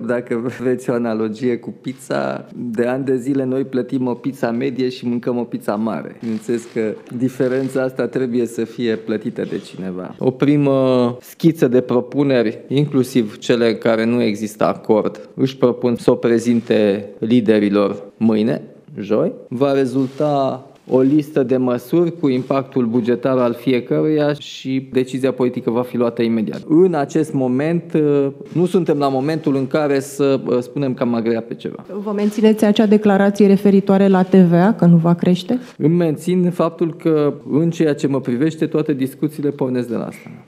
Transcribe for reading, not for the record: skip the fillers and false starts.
Dacă vreți o analogie cu pizza, de ani de zile noi plătim o pizza medie și mâncăm o pizza mare. Bineînțeles că diferența asta trebuie să fie plătită de cineva. O primă schiță de propuneri, inclusiv cele care nu există acord, își propun să o prezinte liderilor mâine, joi. Va rezulta o listă de măsuri cu impactul bugetar al fiecăruia și decizia politică va fi luată imediat. În acest moment, nu suntem la momentul în care să spunem că am agrea pe ceva. Vă mențineți acea declarație referitoare la TVA, că nu va crește? Îmi mențin faptul că, în ceea ce mă privește, toate discuțiile pornesc de la asta.